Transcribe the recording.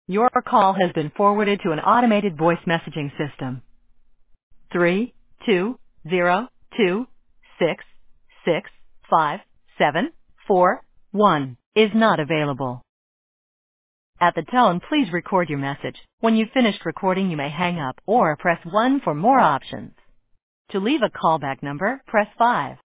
Your call has been forwarded to an automated voice messaging system. 32026657441 is not available. At the tone, please record your message. When you've finished recording, you may hang up or press 1 for more options. To leave a callback number, press 5.